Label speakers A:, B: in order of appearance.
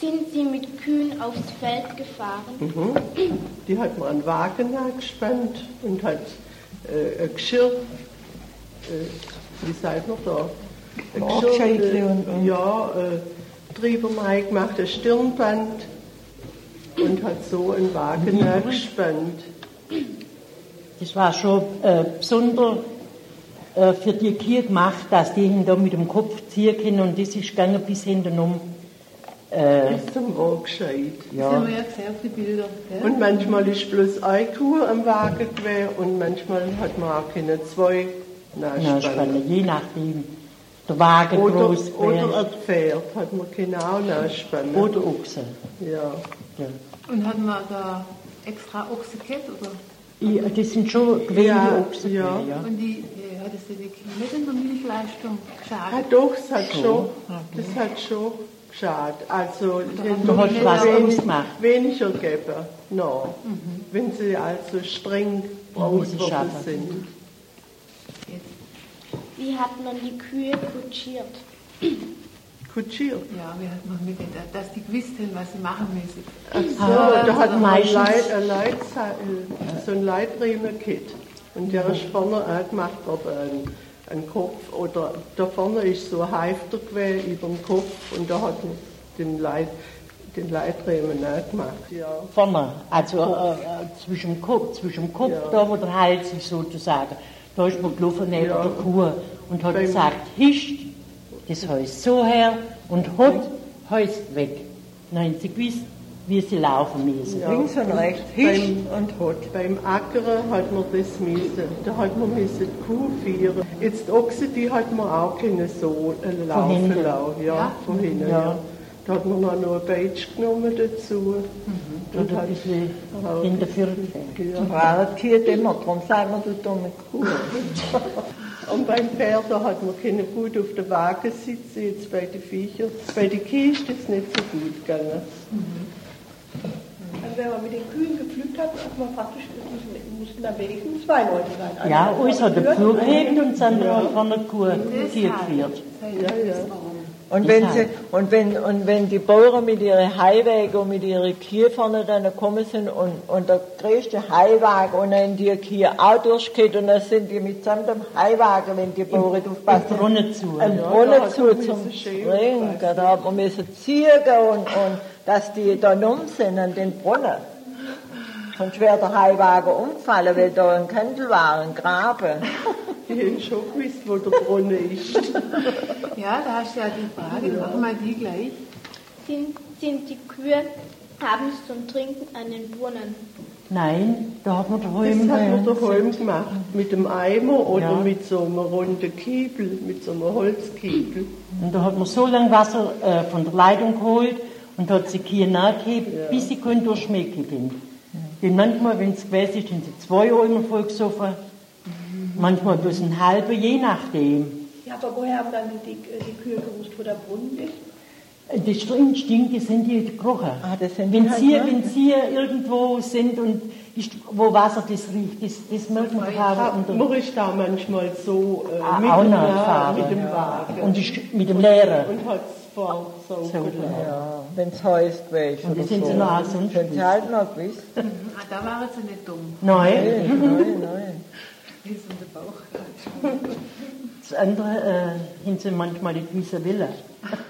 A: Sind Sie mit Kühen aufs Feld gefahren?
B: Mhm. Die hat man an Wagen angespannt und hat ein Geschirr, wie sagt man da? Ein Geschirr, Trieber mal gemacht, ein Stirnband und hat so einen Wagen angespannt.
C: Das war schon besonders für die Kühe gemacht, dass die hinter mit dem Kopf ziehen können und das ist gegangen bis hinten um.
B: Bis zum Waagscheid.
D: Ja. Das haben wir ja gesehen auf die Bilder. Gell?
B: Und manchmal ist bloß eine Kuh am Wagen gewesen und manchmal hat man auch keine zwei nachspannen.
C: Je nachdem. Der Wagen groß
B: oder ein Pferd hat man genau nachspannen.
C: Oder Ochse.
B: Ja.
D: Und hat man da extra Ochse gehabt, oder?
C: Ja, das sind schon gewählte Ochsen.
B: Ja.
D: Und hat das die nicht in der Milchleistung geschadet?
B: Ja, doch, das hat schon geschadet. Also,
C: du hast was ausgemacht.
B: Weniger geben, no. Wenn sie also streng worden sind.
A: Wie hat man die Kühe kutschiert?
B: Kutschiert?
D: Ja, wie hat man mit dass die gewusst haben, was sie machen müssen.
B: Ach so, da hat man so ein Leitriemen gehabt. Und der ist vorne auch gemacht worden, ein Kopf. Oder da vorne ist so ein Halfter gewesen über dem Kopf und da hat man den Leitriemen auch gemacht. Ja.
C: Vorne, also zwischen dem Kopf ja. Da wo der Hals ist sozusagen. Da ist man gelaufen neben der Kuh und hat gesagt, hischt, das heißt so her und hot heißt weg. Dann haben sie gewusst, wie sie laufen müssen.
B: Ja. Links und rechts, hischt und hot. Beim Ackern hat man das müssen, da hat man die Kuh führen. Jetzt die Ochse, die hat man auch können so laufen lassen. Ja, von hinten. Ja. Da hat man noch ein Beitsch genommen dazu.
C: Und hat ein bisschen hinterführen.
E: Ja, das Tier immer, darum sagen wir, du dumme Kuh.
B: Und beim Pferd, da hat man können gut auf der Waage sitzen, jetzt bei den Viechern. Bei den Kühen ist das nicht so gut gegangen.
F: Also wenn man mit den Kühen gepflügt hat man praktisch, mussten da wenigstens zwei Leute sein.
C: Ja, uns hat der Pflug gegeben und das andere hat von der Kuh geführt.
B: Ja.
E: Und wenn die Bauern mit ihren Heuwagen und mit ihren Kühen vorne dann gekommen sind und der größte Heuwagen und dann die Kühe auch durchgeht und dann sind die mitsamt dem Heuwagen, wenn die Bauern aufpassen.
C: Im Brunnen zu.
E: Im Brunnen zu zum Springen. Da hat man müssen ziehen und dass die da sind an den Brunnen. Sonst wäre der Heuwagen umgefallen, weil da ein Kandel war, ein Graben.
B: Die haben schon gewusst, wo der Brunnen ist.
D: Ja, da hast du ja die Frage, machen wir die gleich.
A: Sind die Kühe, haben sie zum Trinken einen Brunnen?
C: Nein, da hat man daheim
B: gemacht. Mit dem Eimer oder mit so einem runden Kiebel, mit so einem Holzkiebel.
C: Und da hat man so lange Wasser von der Leitung geholt und hat sie Kühe nachgegeben, bis sie durchschmecken können. Denn manchmal, wenn es gewesen ist, sind sie 2 Eimer voll gesoffen. Manchmal bloß ein halber, je nachdem.
F: Ja, aber woher haben dann die Kühe gewusst, wo der Brunnen ist?
C: Die Stinke sind die gekrochen. Wenn sie irgendwo sind und wo Wasser das riecht, das merkt man gerade.
B: Man ist da manchmal so
C: mit dem Wagen. Und mit dem Leeren.
B: Und hat es voll
E: ja, wenn es heißt, welch.
C: Und das sind sie noch auch sonst.
E: Sind sie halt noch gewiss.
D: Da waren sie nicht dumm.
C: Nein.
D: Wie ist unser Bauch?
C: Das andere haben sie manchmal nicht wissen wollen.